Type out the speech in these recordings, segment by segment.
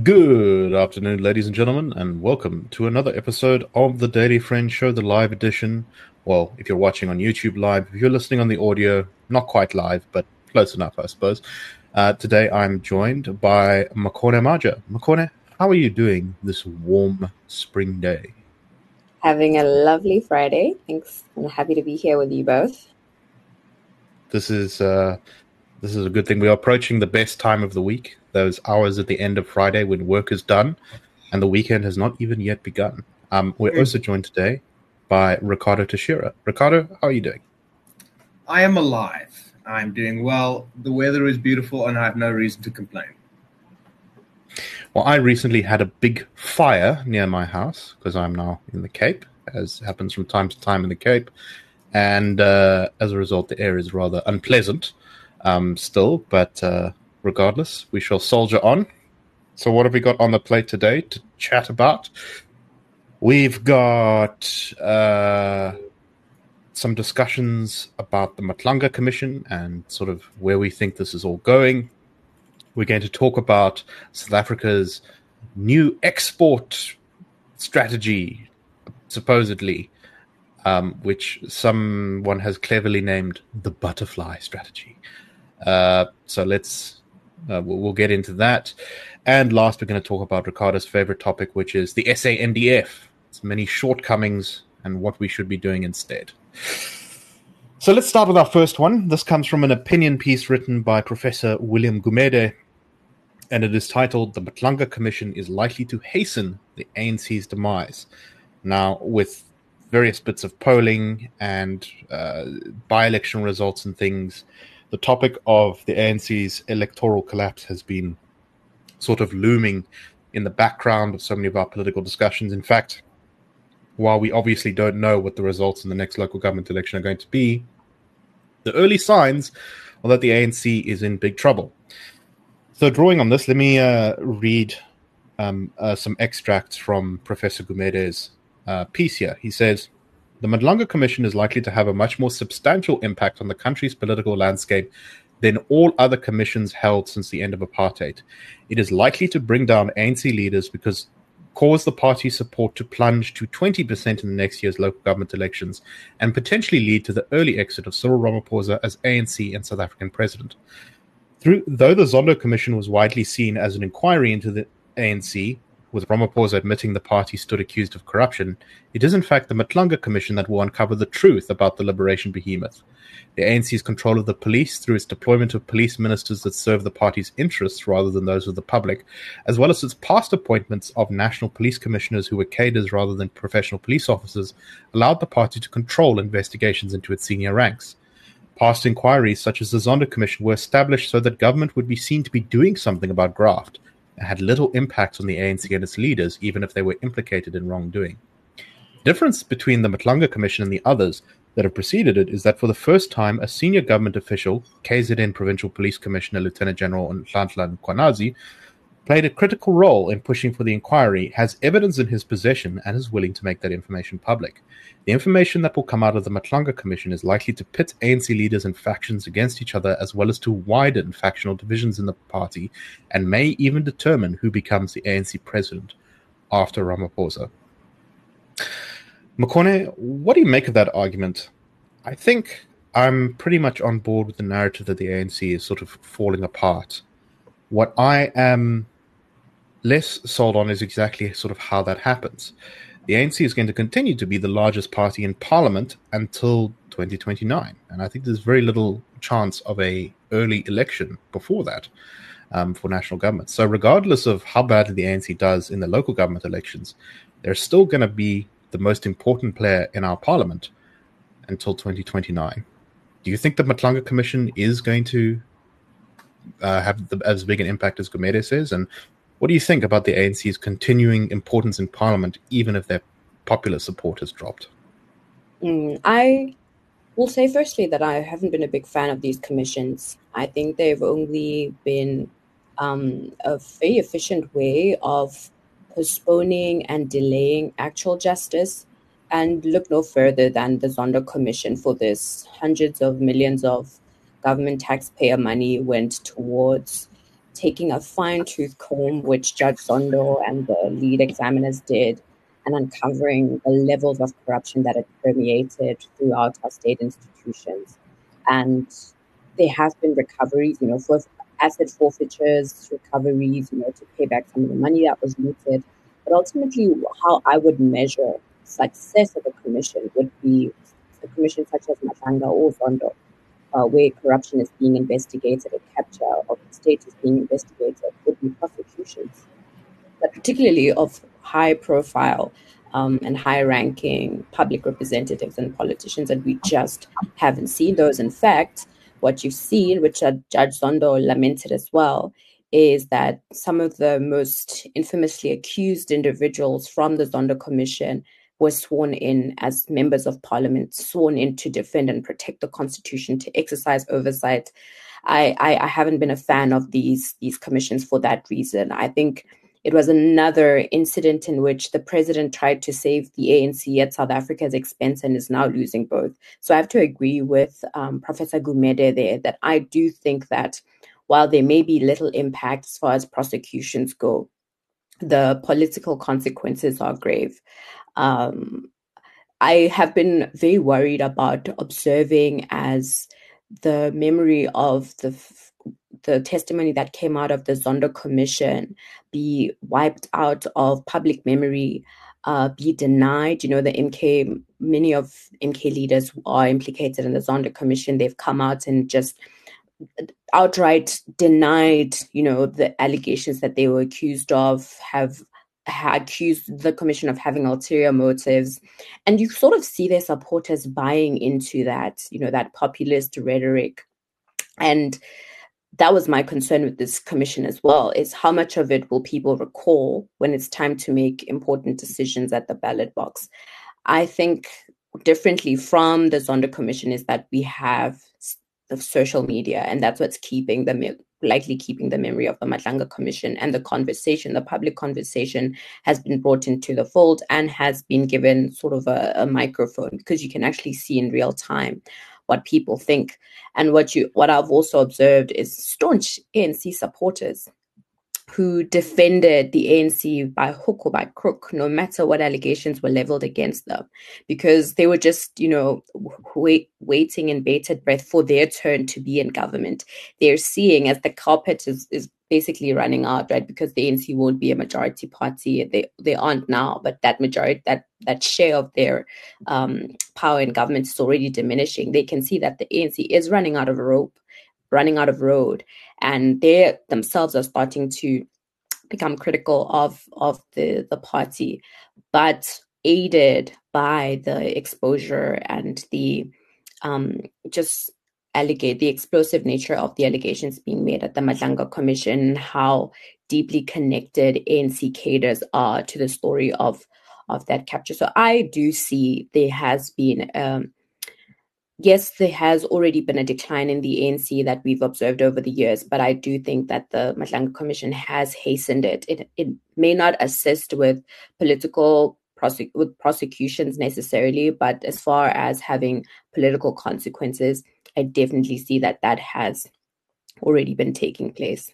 Good afternoon, ladies and gentlemen, and welcome to another episode of the Daily Friend Show, the live edition. Well, if you're watching on YouTube live, if you're listening on the audio, not quite live, but close enough, I suppose. Today I'm joined by Makone Maja. Makone, how are you doing this warm spring day? Having a lovely Friday. Thanks. I'm happy to be here with you both. This is a good thing. We are approaching the best time of the week, those hours at the end of Friday when work is done and the weekend has not even yet begun. We're also joined today by Ricardo Teixeira. Ricardo, how are you doing? I am alive. I'm doing well. The weather is beautiful and I have no reason to complain. Well, I recently had a big fire near my house because I'm now in the Cape, as happens from time to time in the Cape. And as a result, the air is rather unpleasant still, but regardless, we shall soldier on. So what have we got on the plate today to chat about? We've got some discussions about the Matlanga Commission and sort of where we think this is all going. We're going to talk about South Africa's new export strategy, supposedly, which someone has cleverly named the butterfly strategy. So we'll get into that. And last, we're going to talk about Ricardo's favorite topic, which is the SANDF, its many shortcomings and what we should be doing instead. So let's start with our first one. This comes from an opinion piece written by Professor William Gumede, and it is titled, "The Matlanga Commission is Likely to Hasten the ANC's Demise." Now, with various bits of polling and by-election results and things, the topic of the ANC's electoral collapse has been sort of looming in the background of so many of our political discussions. In fact, while we obviously don't know what the results in the next local government election are going to be, the early signs are that the ANC is in big trouble. So drawing on this, let me read some extracts from Professor Gumede's piece here. He says, "The Matlanga Commission is likely to have a much more substantial impact on the country's political landscape than all other commissions held since the end of apartheid. It is likely to bring down ANC leaders because cause the party's support to plunge to 20% in the next year's local government elections and potentially lead to the early exit of Cyril Ramaphosa as ANC and South African president. Though the Zondo Commission was widely seen as an inquiry into the ANC, with Ramaphosa admitting the party stood accused of corruption, it is in fact the Matlanga Commission that will uncover the truth about the liberation behemoth. The ANC's control of the police through its deployment of police ministers that serve the party's interests rather than those of the public, as well as its past appointments of national police commissioners who were cadres rather than professional police officers, allowed the party to control investigations into its senior ranks. Past inquiries, such as the Zondo Commission, were established so that government would be seen to be doing something about graft, and had little impact on the ANC and its leaders, even if they were implicated in wrongdoing. The difference between the Matlanga Commission and the others that have preceded it is that for the first time, a senior government official, KZN Provincial Police Commissioner Lieutenant General Nhlanhla Mkhwanazi, played a critical role in pushing for the inquiry, has evidence in his possession, and is willing to make that information public. The information that will come out of the Matlanga Commission is likely to pit ANC leaders and factions against each other, as well as to widen factional divisions in the party, and may even determine who becomes the ANC president after Ramaphosa." Makone, what do you make of that argument? I think I'm pretty much on board with the narrative that the ANC is sort of falling apart. What I am less sold on is exactly sort of how that happens. The ANC is going to continue to be the largest party in parliament until 2029. And I think there's very little chance of a early election before that for national government. So regardless of how badly the ANC does in the local government elections, they're still going to be the most important player in our parliament until 2029. Do you think the Matlanga Commission is going to have as big an impact as Gumede says? And what do you think about the ANC's continuing importance in Parliament, even if their popular support has dropped? I will say firstly that I haven't been a big fan of these commissions. I think they've only been a very efficient way of postponing and delaying actual justice. And look no further than the Zondo Commission for this. Hundreds of millions of government taxpayer money went towards taking a fine-tooth comb, which Judge Zondo and the lead examiners did, and uncovering the levels of corruption that had permeated throughout our state institutions. And there has been recoveries, for asset forfeitures, recoveries, to pay back some of the money that was looted. But ultimately, how I would measure success of a commission would be a commission such as Matlanga or Zondo, where corruption is being investigated, a capture of the state is being investigated, would be prosecutions, but particularly of high-profile and high-ranking public representatives and politicians, and we just haven't seen those. In fact, what you've seen, which Judge Zondo lamented as well, is that some of the most infamously accused individuals from the Zondo Commission were sworn in as members of parliament, sworn in to defend and protect the constitution, to exercise oversight. I haven't been a fan of these commissions for that reason. I think it was another incident in which the president tried to save the ANC at South Africa's expense and is now losing both. So I have to agree with Professor Gumede there that I do think that while there may be little impact as far as prosecutions go, the political consequences are grave. I have been very worried about observing as the memory of the testimony that came out of the Zondo Commission be wiped out of public memory, be denied. Many of MK leaders are implicated in the Zondo Commission. They've come out and just outright denied, the allegations that they were accused of, have accused the commission of having ulterior motives. And you sort of see their supporters buying into that, that populist rhetoric. And that was my concern with this commission as well, is how much of it will people recall when it's time to make important decisions at the ballot box. I think differently from the Zondo Commission is that we have the social media, and that's what's likely keeping the memory of the Matlanga Commission, and the public conversation has been brought into the fold and has been given sort of a microphone, because you can actually see in real time what people think. And what I've also observed is staunch ANC supporters who defended the ANC by hook or by crook, no matter what allegations were leveled against them, because they were just, waiting in bated breath for their turn to be in government. They're seeing as the carpet is basically running out, right? Because the ANC won't be a majority party. They aren't now, but that majority, that share of their power in government is already diminishing. They can see that the ANC is running out of road, and they themselves are starting to become critical of the party, but aided by the exposure and the the explosive nature of the allegations being made at the Matlanga Commission, how deeply connected ANC cadres are to the story of that capture. So I do see there has been yes, there has already been a decline in the ANC that we've observed over the years, but I do think that the Matlanga Commission has hastened it. It may not assist with prosecutions necessarily, but as far as having political consequences, I definitely see that has already been taking place.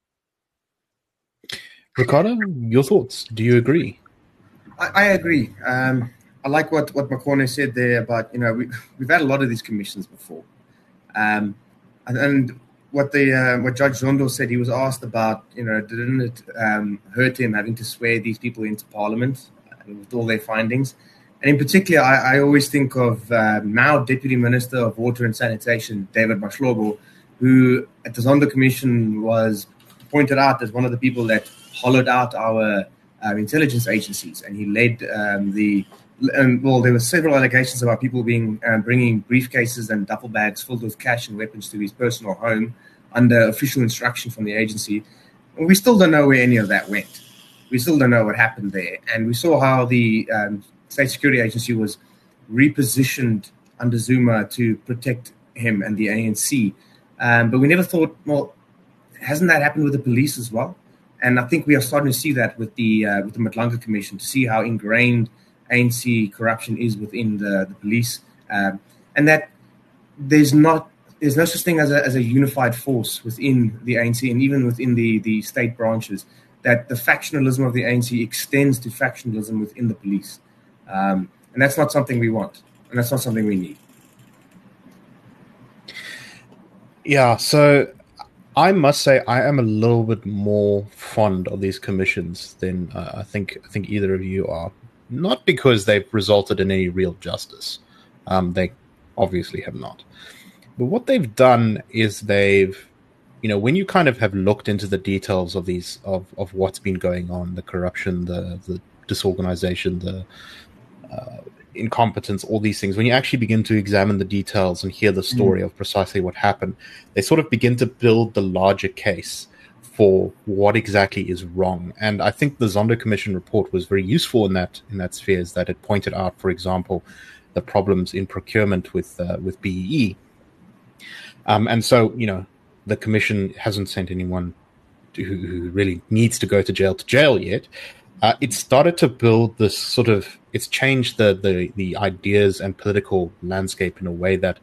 Ricardo, your thoughts? Do you agree? I agree. I like what Makone said there about, we've had a lot of these commissions before. And what Judge Zondo said, he was asked about, didn't it hurt him having to swear these people into parliament with all their findings? And in particular, I always think of now Deputy Minister of Water and Sanitation, David Mahlobo, who at the Zondo Commission was pointed out as one of the people that hollowed out our intelligence agencies, and he led there were several allegations about people bringing briefcases and duffel bags filled with cash and weapons to his personal home under official instruction from the agency. And we still don't know where any of that went. We still don't know what happened there. And we saw how the State Security Agency was repositioned under Zuma to protect him and the ANC. But we never thought, well, hasn't that happened with the police as well? And I think we are starting to see that with the Matlanga Commission, to see how ingrained ANC corruption is within the police, and that there's not there's no such thing as a unified force within the ANC and even within the state branches, that the factionalism of the ANC extends to factionalism within the police. And that's not something we want, and that's not something we need. Yeah, so I must say I am a little bit more fond of these commissions than I think either of you are. Not because they've resulted in any real justice. They obviously have not. But what they've done is they've, when you kind of have looked into the details of these of what's been going on, the corruption, the disorganization, the incompetence, all these things, when you actually begin to examine the details and hear the story of precisely what happened, they sort of begin to build the larger case for what exactly is wrong. And I think the Zondo Commission report was very useful in that sphere, is that it pointed out, for example, the problems in procurement with BEE. And so, the commission hasn't sent anyone who really needs to go to jail yet. It started to build this sort of, it's changed the ideas and political landscape in a way that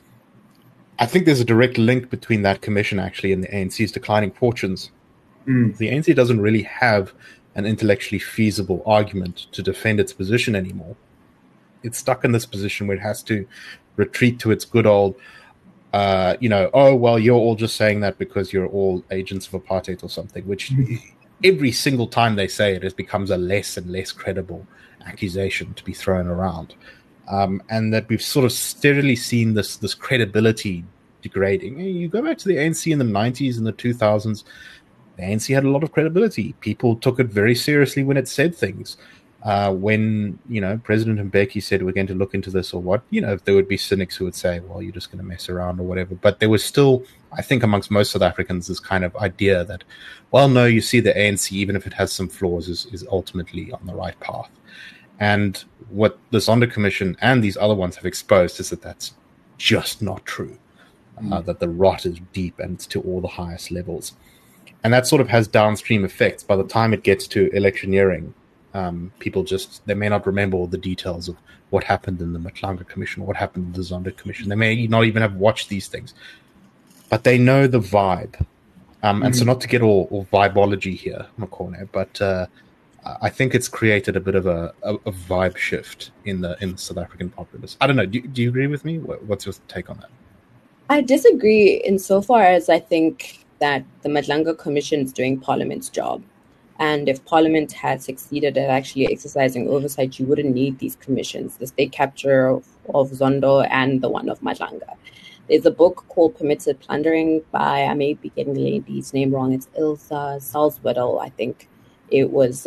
I think there's a direct link between that commission actually and the ANC's declining fortunes. The ANC doesn't really have an intellectually feasible argument to defend its position anymore. It's stuck in this position where it has to retreat to its good old, oh, well, you're all just saying that because you're all agents of apartheid or something, which every single time they say it becomes a less and less credible accusation to be thrown around. And that we've sort of steadily seen this credibility degrading. You go back to the ANC in the 90s and the 2000s, the ANC had a lot of credibility. People took it very seriously when it said things. When, President Mbeki said we're going to look into this or what, there would be cynics who would say, well, you're just going to mess around or whatever. But there was still, I think, amongst most South Africans, this kind of idea that, well, no, you see, the ANC, even if it has some flaws, is ultimately on the right path. And what the Zondo Commission and these other ones have exposed is that that's just not true, that the rot is deep and it's to all the highest levels. And that sort of has downstream effects. By the time it gets to electioneering, people they may not remember all the details of what happened in the Matlanga Commission or what happened in the Zondo Commission. They may not even have watched these things, but they know the vibe. And so not to get all vibology here, Makone, but I think it's created a bit of a vibe shift in the South African populace. I don't know. Do you agree with me? What's your take on that? I disagree insofar as I think that the Matlanga Commission is doing Parliament's job. And if Parliament had succeeded at actually exercising oversight, you wouldn't need these commissions, the state capture of Zondo and the one of Matlanga. There's a book called Permitted Plundering by, I may be getting the lady's name wrong, it's Ilse Salzwedel, I think. It was,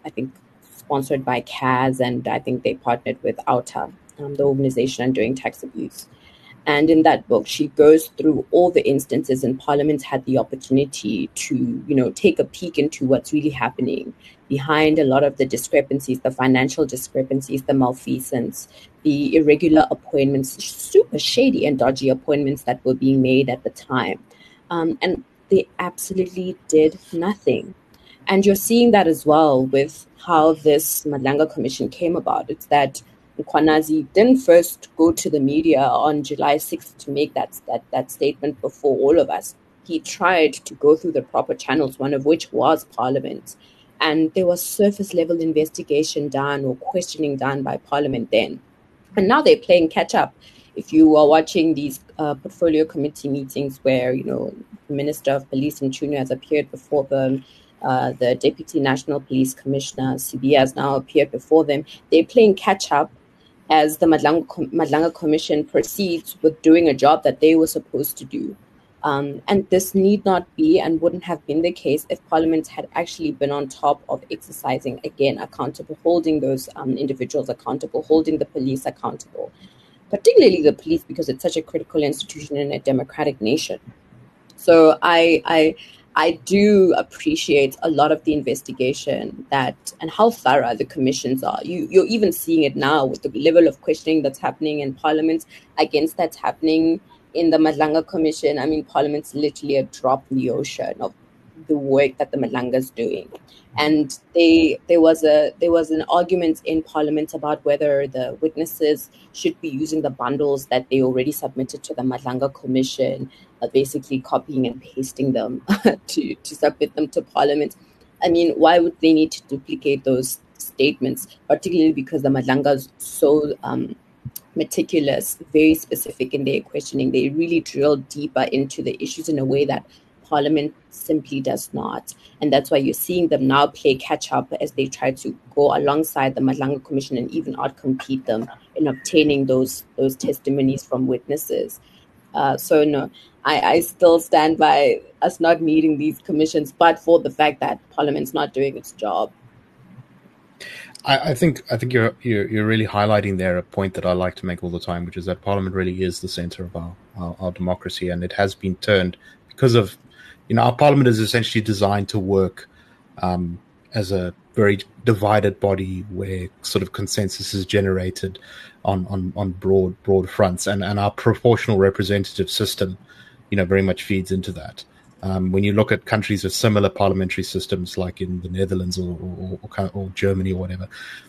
sponsored by CAS, and I think they partnered with OUTA, the Organization Undoing Tax Abuse. And in that book, she goes through all the instances and Parliament had the opportunity to, take a peek into what's really happening behind a lot of the discrepancies, the financial discrepancies, the malfeasance, the irregular appointments, super shady and dodgy appointments that were being made at the time. And they absolutely did nothing. And you're seeing that as well with how this Matlanga Commission came about. It's that Mkhwanazi didn't first go to the media on July 6th to make that statement before all of us. He tried to go through the proper channels, one of which was Parliament. And there was surface level investigation done or questioning done by Parliament then. And now they're playing catch up. If you are watching these portfolio committee meetings where, the Minister of Police Mchunu has appeared before them, the Deputy National Police Commissioner, Sibiya, has now appeared before them, they're playing catch up as the Matlanga Commission proceeds with doing a job that they were supposed to do. And this need not be and wouldn't have been the case if Parliament had actually been on top of exercising, again, accountable, holding those individuals accountable, holding the police accountable, particularly the police, because it's such a critical institution in a democratic nation. So I do appreciate a lot of the investigation and how thorough the commissions are. You're even seeing it now with the level of questioning that's happening in Parliament against that's happening in the Matlanga Commission. I mean, Parliament's literally a drop in the ocean of the work that the Malanga's doing. And there was an argument in Parliament about whether the witnesses should be using the bundles that they already submitted to the Malanga Commission, basically copying and pasting them to submit them to Parliament. I mean, why would they need to duplicate those statements, particularly because the Malanga is so meticulous, very specific in their questioning. They really drill deeper into the issues in a way that Parliament simply does not. And that's why you're seeing them now play catch up as they try to go alongside the Malanga Commission and even outcompete them in obtaining those testimonies from witnesses. So no, I still stand by us not needing these commissions, but for the fact that Parliament's not doing its job. I think you're really highlighting there a point that I like to make all the time, which is that Parliament really is the center of our democracy, and it has been turned because of, our Parliament is essentially designed to work as a very divided body where sort of consensus is generated on broad fronts, and our proportional representative system, very much feeds into that. When you look at countries with similar parliamentary systems, like in the Netherlands or Germany or whatever,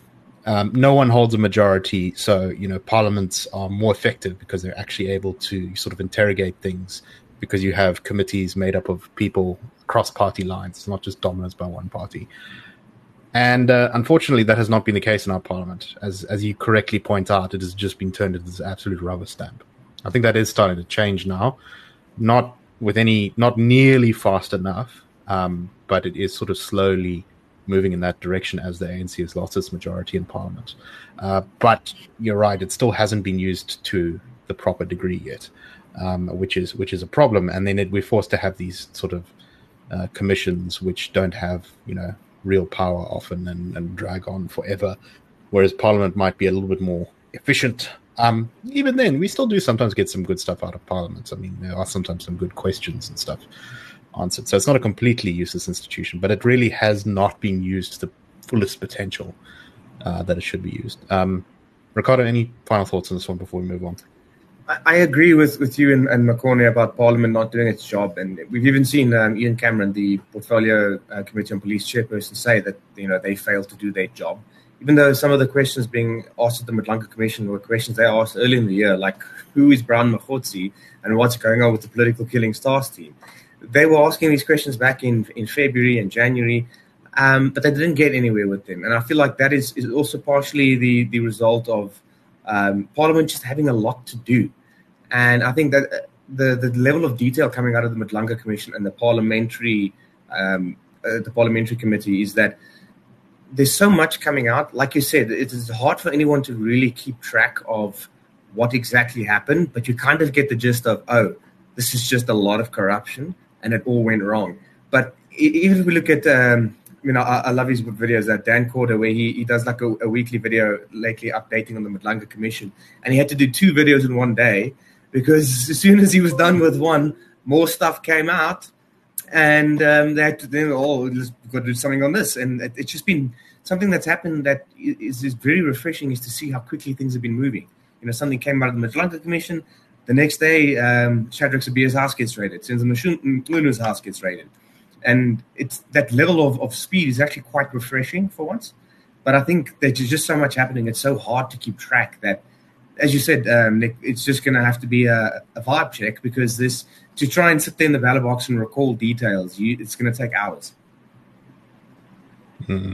no one holds a majority. So, parliaments are more effective because they're actually able to sort of interrogate things, because you have committees made up of people across party lines. It's not just dominated by one party. And unfortunately, that has not been the case in our parliament. As you correctly point out, it has just been turned into this absolute rubber stamp. I think that is starting to change now. Not nearly fast enough, but it is sort of slowly moving in that direction as the ANC has lost its majority in Parliament. But you're right, it still hasn't been used to the proper degree yet, which is a problem. And then we're forced to have these sort of commissions which don't have real power often and drag on forever, whereas Parliament might be a little bit more efficient. Even then, we still do sometimes get some good stuff out of Parliament. I mean, there are sometimes some good questions and stuff answered. So it's not a completely useless institution, but it really has not been used to the fullest potential that it should be used. Ricardo, any final thoughts on this one before we move on? I agree with you and Makone about Parliament not doing its job. And we've even seen Ian Cameron, the Portfolio Committee on Police chairperson, say that they failed to do their job. Even though some of the questions being asked at the Matlanga Commission were questions they asked early in the year, like who is Brown Makhotsi and what's going on with the political killing stars team. They were asking these questions back in February and January, but they didn't get anywhere with them. And I feel like that is also partially the result of Parliament just having a lot to do. And I think that the level of detail coming out of the Matlanga Commission and the parliamentary committee is that there's so much coming out. Like you said, it is hard for anyone to really keep track of what exactly happened, but you kind of get the gist of, this is just a lot of corruption and it all went wrong. But even if we look at, I love his videos, that Dan Corder, where he does like a weekly video lately updating on the Matlanga Commission. And he had to do 2 videos in one day because as soon as he was done with one, more stuff came out. And they had to then, we've got to do something on this. And it's just been something that's happened that is very refreshing, is to see how quickly things have been moving. Something came out of the Matlanga Commission. The next day, Shadrack Sibiya's house gets raided. Senzo Mshunu's house gets raided. And it's that level of speed is actually quite refreshing for once. But I think there's just so much happening. It's so hard to keep track that, as you said, Nick, it's just going to have to be a vibe check, because to try and sit there in the ballot box and recall details, it's going to take hours. Mm-hmm.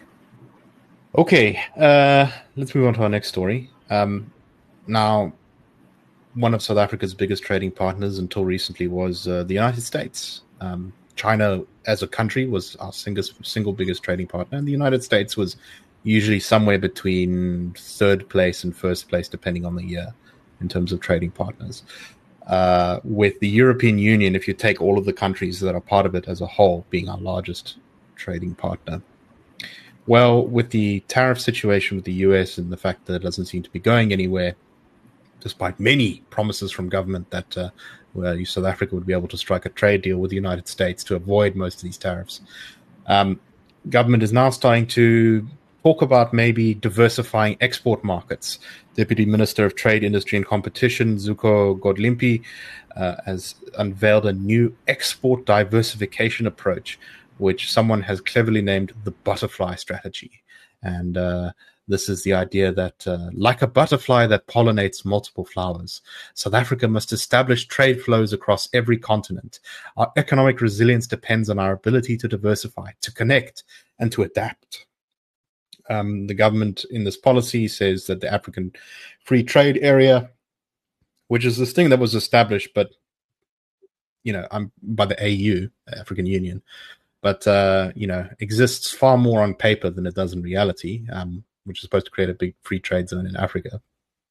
Okay, let's move on to our next story. Now, one of South Africa's biggest trading partners until recently was the United States. China as a country was our single biggest trading partner, and the United States was usually somewhere between third place and first place, depending on the year, in terms of trading partners. With the European Union, if you take all of the countries that are part of it as a whole, being our largest trading partner. Well, with the tariff situation with the US and the fact that it doesn't seem to be going anywhere, despite many promises from government that South Africa would be able to strike a trade deal with the United States to avoid most of these tariffs, government is now starting to talk about maybe diversifying export markets. Deputy Minister of Trade, Industry and Competition, Zuko Godlimpi, has unveiled a new export diversification approach, which someone has cleverly named the butterfly strategy. And this is the idea that, like a butterfly that pollinates multiple flowers, South Africa must establish trade flows across every continent. Our economic resilience depends on our ability to diversify, to connect, and to adapt. The government in this policy says that the African Free Trade Area, which is this thing that was established, but by the AU, African Union, but exists far more on paper than it does in reality, which is supposed to create a big free trade zone in Africa.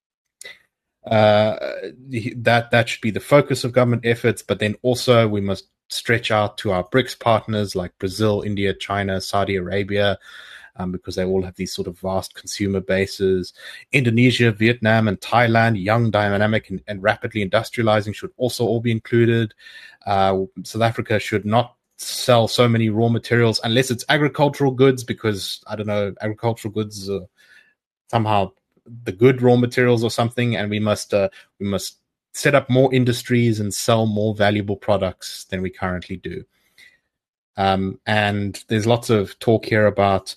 That should be the focus of government efforts, but then also we must stretch out to our BRICS partners like Brazil, India, China, Saudi Arabia, because they all have these sort of vast consumer bases. Indonesia, Vietnam, and Thailand, young, dynamic, and rapidly industrializing, should also all be included. South Africa should not sell so many raw materials unless it's agricultural goods, because, I don't know, agricultural goods are somehow the good raw materials or something, and we must set up more industries and sell more valuable products than we currently do. And there's lots of talk here about,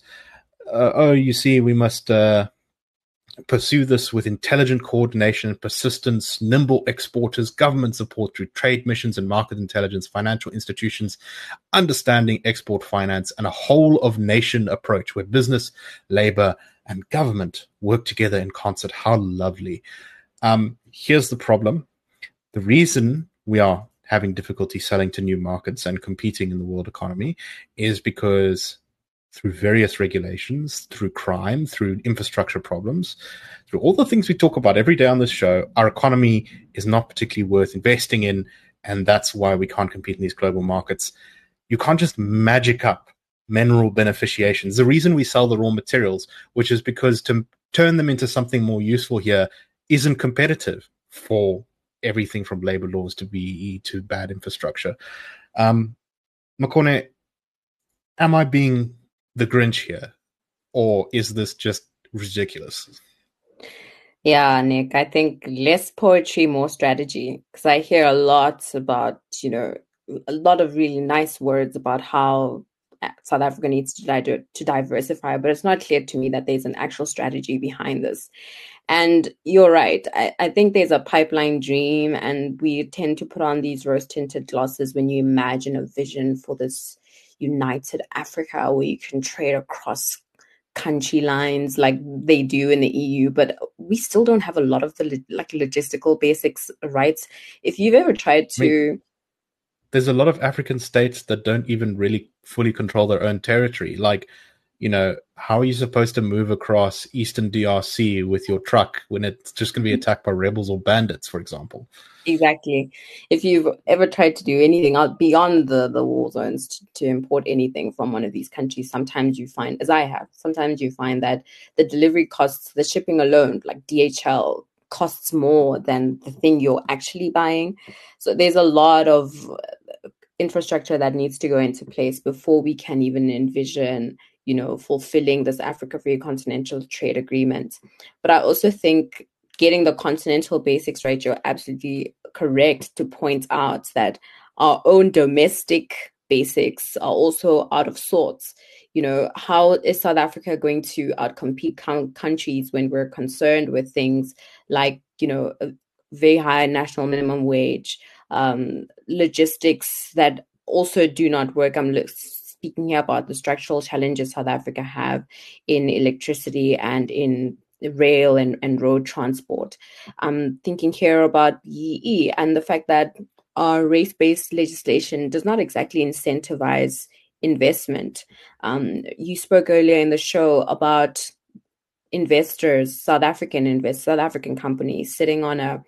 we must pursue this with intelligent coordination and persistence, nimble exporters, government support through trade missions and market intelligence, financial institutions, understanding export finance, and a whole of nation approach where business, labor, and government work together in concert. How lovely. Here's the problem. The reason we are having difficulty selling to new markets and competing in the world economy is because through various regulations, through crime, through infrastructure problems, through all the things we talk about every day on this show, our economy is not particularly worth investing in, and that's why we can't compete in these global markets. You can't just magic up mineral beneficiations. The reason we sell the raw materials, which is because to turn them into something more useful here, isn't competitive for everything from labor laws to BEE to bad infrastructure. Makone, am I being the Grinch here, or is this just ridiculous? Yeah, Nick, I think less poetry, more strategy, because I hear a lot about, a lot of really nice words about how South Africa needs to diversify, but it's not clear to me that there's an actual strategy behind this. And you're right. I think there's a pipeline dream, and we tend to put on these rose-tinted glasses when you imagine a vision for this united Africa where you can trade across country lines like they do in the EU, but we still don't have a lot of the logistical basics rights. If you've ever tried to... there's a lot of African states that don't even really fully control their own territory. Like, how are you supposed to move across Eastern DRC with your truck when it's just going to be attacked by rebels or bandits, for example? Exactly. If you've ever tried to do anything out beyond the war zones to import anything from one of these countries, sometimes you find, as I have, that the delivery costs, the shipping alone, like DHL, costs more than the thing you're actually buying. So there's a lot of infrastructure that needs to go into place before we can even envision, fulfilling this Africa Free Continental Trade Agreement. But I also think getting the continental basics right, you're absolutely correct to point out that our own domestic basics are also out of sorts. How is South Africa going to outcompete countries when we're concerned with things like, a very high national minimum wage, logistics that also do not work? I'm speaking here about the structural challenges South Africa have in electricity and in rail and road transport. I'm thinking here about BEE and the fact that our race-based legislation does not exactly incentivize investment. You spoke earlier in the show about investors, South African companies sitting on a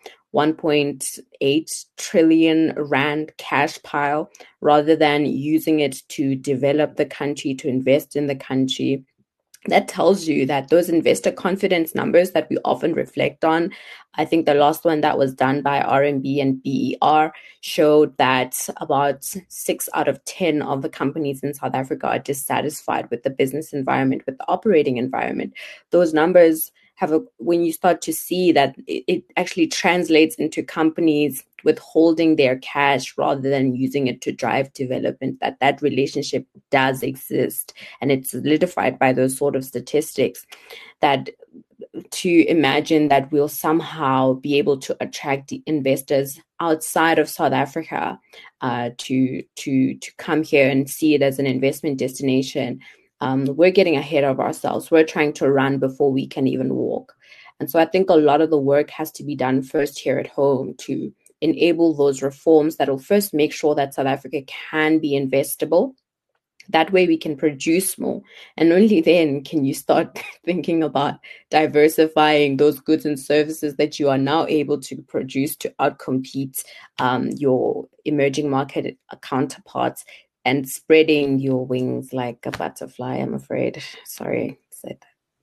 1.8 trillion rand cash pile rather than using it to develop the country, to invest in the country, that tells you that those investor confidence numbers that we often reflect on, I think the last one that was done by RMB and BER showed that about 6 out of 10 of the companies in South Africa are dissatisfied with the business environment, with the operating environment. Those numbers when you start to see that it actually translates into companies withholding their cash rather than using it to drive development, that relationship does exist, and it's solidified by those sort of statistics, that to imagine that we'll somehow be able to attract investors outside of South Africa to come here and see it as an investment destination. We're getting ahead of ourselves. We're trying to run before we can even walk. And so I think a lot of the work has to be done first here at home to enable those reforms that will first make sure that South Africa can be investable. That way we can produce more. And only then can you start thinking about diversifying those goods and services that you are now able to produce to outcompete your emerging market counterparts, and spreading your wings like a butterfly, I'm afraid. Sorry, I said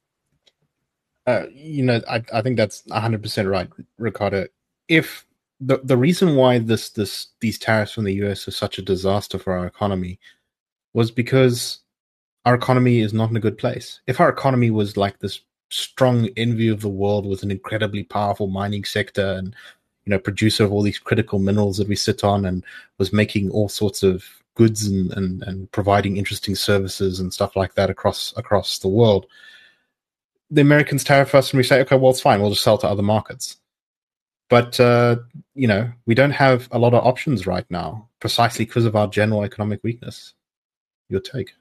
that. I think that's 100% right, Ricardo. If the reason why these tariffs from the US are such a disaster for our economy was because our economy is not in a good place. If our economy was like this strong envy of the world with an incredibly powerful mining sector and producer of all these critical minerals that we sit on, and was making all sorts of goods and providing interesting services and stuff like that across the world, the Americans tariff us and we say, okay, well, it's fine, we'll just sell to other markets. But we don't have a lot of options right now, precisely because of our general economic weakness. Your take?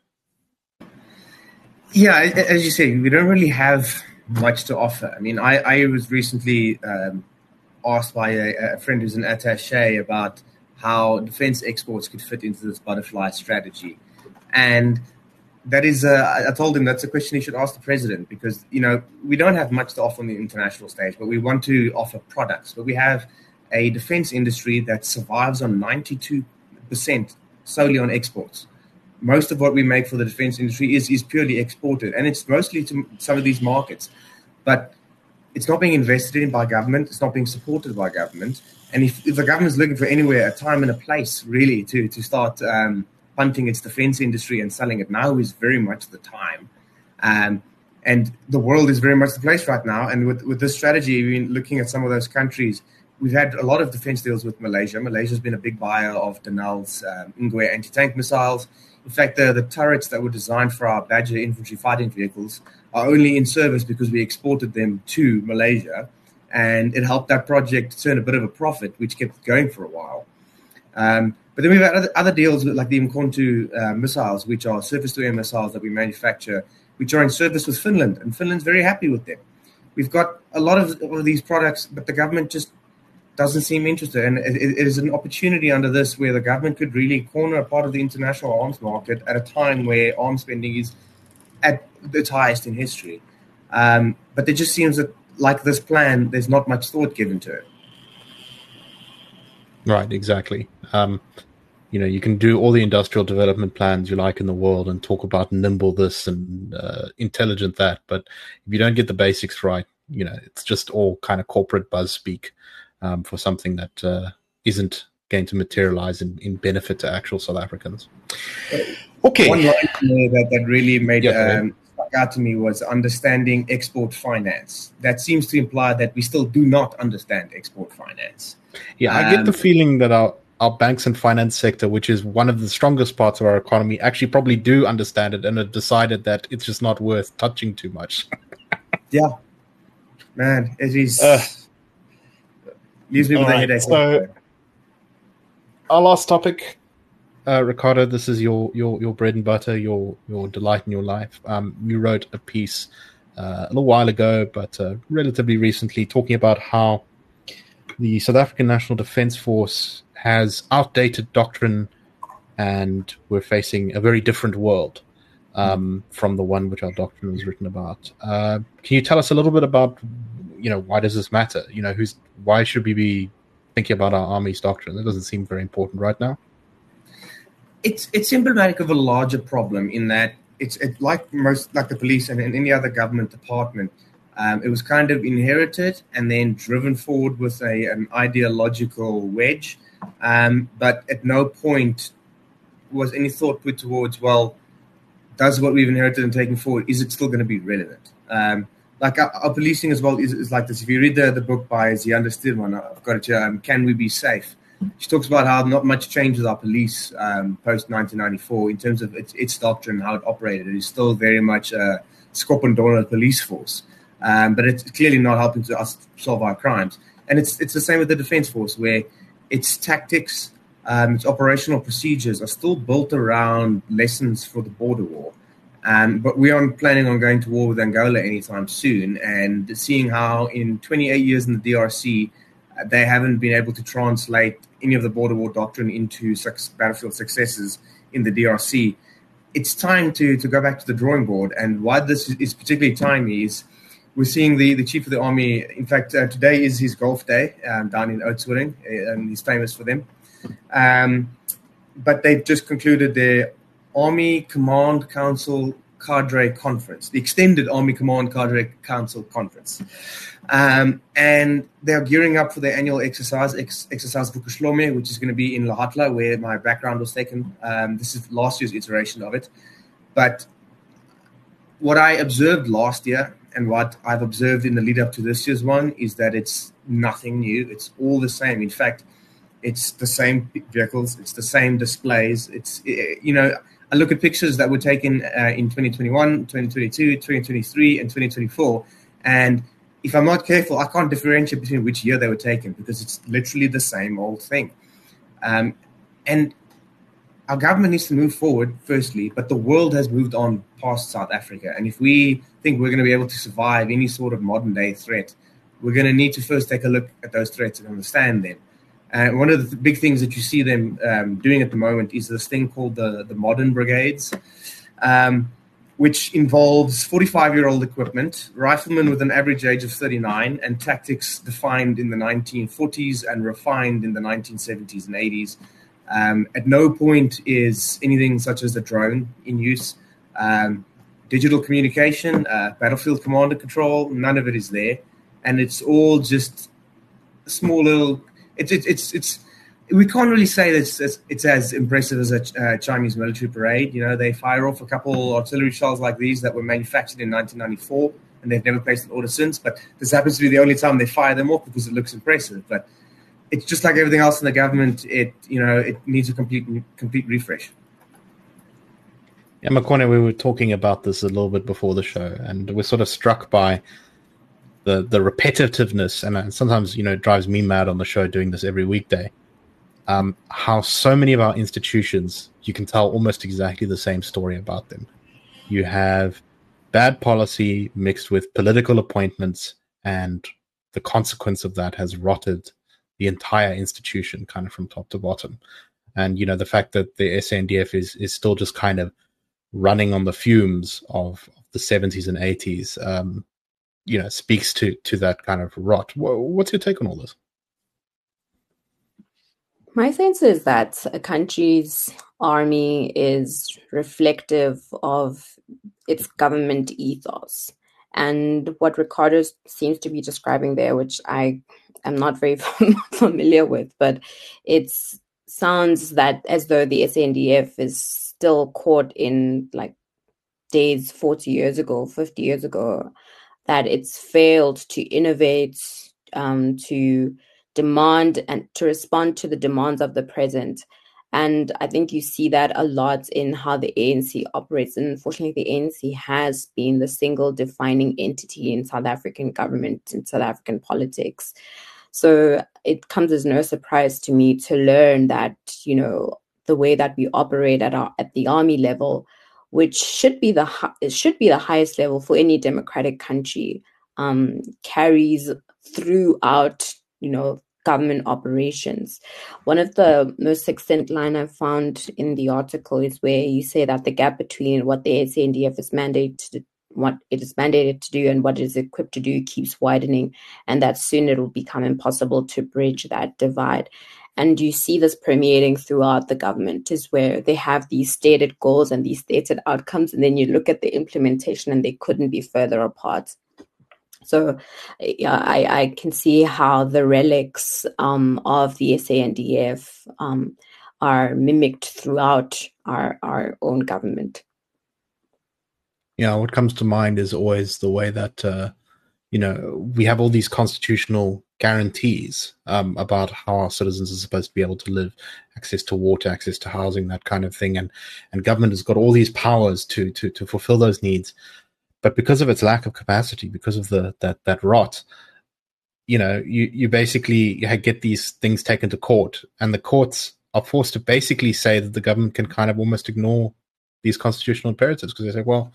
Yeah, as you say, we don't really have much to offer. I mean, I was recently asked by a friend who's an attaché about how defense exports could fit into this butterfly strategy. And that is, I told him that's a question he should ask the president, because, we don't have much to offer on the international stage, but we want to offer products. But we have a defense industry that survives on 92% solely on exports. Most of what we make for the defense industry is purely exported, and it's mostly to some of these markets. But it's not being invested in by government. It's not being supported by government. And if the government is looking for anywhere, a time and a place, really, to start punting its defense industry and selling it, now is very much the time. And the world is very much the place right now. And with this strategy, we've been looking at some of those countries. We've had a lot of defense deals with Malaysia. Malaysia's been a big buyer of Denel's Ingwe anti-tank missiles. In fact, the turrets that were designed for our Badger infantry fighting vehicles are only in service because we exported them to Malaysia. And it helped that project turn a bit of a profit, which kept going for a while. But then we've had other deals like the Mkontu missiles, which are surface-to-air missiles that we manufacture, which are in service with Finland. And Finland's very happy with them. We've got a lot of these products, but the government just doesn't seem interested. And it is an opportunity under this where the government could really corner a part of the international arms market at a time where arms spending is at its highest in history. But it just seems that, like this plan, there's not much thought given to it. Right, exactly. You can do all the industrial development plans you like in the world and talk about nimble this and intelligent that, but if you don't get the basics right, it's just all kind of corporate buzz speak for something that isn't going to materialize in benefit to actual South Africans. Okay. One line that really made stuck out to me was understanding export finance. That seems to imply that we still do not understand export finance. Yeah, I get the feeling that our banks and finance sector, which is one of the strongest parts of our economy, actually probably do understand it and have decided that it's just not worth touching too much. Yeah. Man, it is... leaves me with a headache. So, our last topic, Ricardo, this is your bread and butter, your delight in your life. You wrote a piece a little while ago, but relatively recently, talking about how the South African National Defence Force has outdated doctrine, and we're facing a very different world from the one which our doctrine was written about. Can you tell us a little bit about, why does this matter? Why should we be thinking about our Army's doctrine? That doesn't seem very important right now. It's emblematic of a larger problem in that it's like the police and any other government department. It was kind of inherited and then driven forward with an ideological wedge, but at no point was any thought put towards, well, does what we've inherited and taken forward, is it still going to be relevant? Like our policing as well is like this. If you read the book by Zianda Stierman, I've got it here, Can We Be Safe? She talks about how not much changed with our police post-1994 in terms of its doctrine, how it operated. It is still very much a Skop and Donald police force, but it's clearly not helping to us solve our crimes. And it's the same with the Defence Force, where its tactics, its operational procedures are still built around lessons for the border war. But we aren't planning on going to war with Angola anytime soon, and seeing how in 28 years in the DRC, they haven't been able to translate any of the border war doctrine into battlefield successes in the DRC. It's time to go back to the drawing board. And why this is particularly timely is we're seeing the Chief of the Army. In fact, today is his golf day down in Oudtshoorn, and he's famous for them. But they've just concluded their Army Command Council Cadre Conference, the extended Army Command Cadre Council Conference. And they're gearing up for their annual exercise Vukuslome, which is going to be in Lahatla, where my background was taken. This is last year's iteration of it. But what I observed last year and what I've observed in the lead up to this year's one is that it's nothing new. It's all the same. In fact, it's the same vehicles. It's the same displays. I look at pictures that were taken in 2021, 2022, 2023, and 2024, and if I'm not careful, I can't differentiate between which year they were taken because it's literally the same old thing. And our government needs to move forward, firstly, but the world has moved on past South Africa. And if we think we're going to be able to survive any sort of modern-day threat, we're going to need to first take a look at those threats and understand them. And one of the big things that you see them doing at the moment is this thing called the modern brigades, which involves 45-year-old equipment, riflemen with an average age of 39, and tactics defined in the 1940s and refined in the 1970s and 80s. At no point is anything such as a drone in use. Digital communication, battlefield command and control, none of it is there. And it's all just small little... It's we can't really say that it's as impressive as a Chinese military parade. You know, they fire off a couple artillery shells like these that were manufactured in 1994, and they've never placed an order since. But this happens to be the only time they fire them off because it looks impressive. But it's just like everything else in the government. It needs a complete refresh. Yeah, Makone, we were talking about this a little bit before the show, and we're sort of struck by the repetitiveness, and sometimes it drives me mad on the show doing this every weekday. How so many of our institutions, you can tell almost exactly the same story about them. You have bad policy mixed with political appointments, and the consequence of that has rotted the entire institution kind of from top to bottom. And, the fact that the SANDF is still just kind of running on the fumes of the 70s and 80s, speaks to that kind of rot. What's your take on all this? My sense is that a country's army is reflective of its government ethos. And what Ricardo seems to be describing there, which I am not very familiar with, but it sounds that as though the SANDF is still caught in like days 40 years ago, 50 years ago, that it's failed to innovate, to demand and to respond to the demands of the present. And I think you see that a lot in how the ANC operates. And unfortunately, the ANC has been the single defining entity in South African government and South African politics. So it comes as no surprise to me to learn that, the way that we operate at the army level, which should be the highest level for any democratic country, carries throughout, government operations. One of the most succinct line I've found in the article is where you say that the gap between what the SANDF is mandated to do and what it is equipped to do keeps widening, and that soon it will become impossible to bridge that divide. and you see this permeating throughout the government, is where they have these stated goals and these stated outcomes, and then you look at the implementation and they couldn't be further apart. So yeah, I can see how the relics of the SANDF are mimicked throughout our own government. Yeah, what comes to mind is always the way that, we have all these constitutional guarantees about how our citizens are supposed to be able to live, access to water, access to housing, that kind of thing. And government has got all these powers to fulfill those needs. But because of its lack of capacity, because of that rot, you basically get these things taken to court, and the courts are forced to basically say that the government can kind of almost ignore these constitutional imperatives, because they say, well,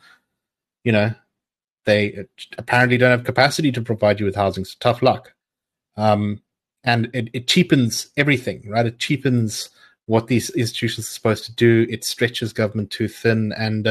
they apparently don't have capacity to provide you with housing, so tough luck. And it cheapens everything, right? It cheapens what these institutions are supposed to do. It stretches government too thin, and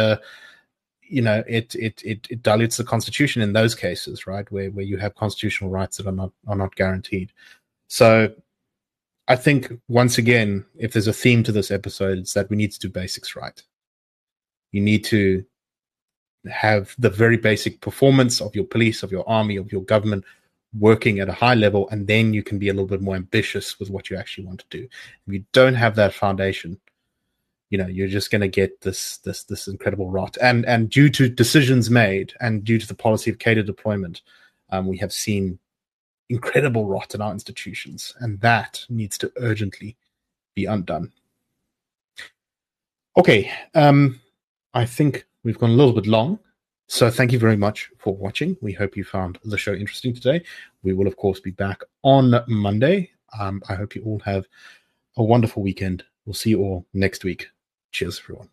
it dilutes the Constitution in those cases, right, where you have constitutional rights that are not guaranteed. So I think, once again, if there's a theme to this episode, it's that we need to do basics right. You need to have the very basic performance of your police, of your army, of your government working at a high level, and then you can be a little bit more ambitious with what you actually want to do. If you don't have that foundation, you're just going to get this incredible rot. And due to decisions made and due to the policy of cadre deployment, we have seen incredible rot in our institutions, and that needs to urgently be undone. Okay, I think we've gone a little bit long, so thank you very much for watching. We hope you found the show interesting today. We will, of course, be back on Monday. I hope you all have a wonderful weekend. We'll see you all next week. Cheers, everyone.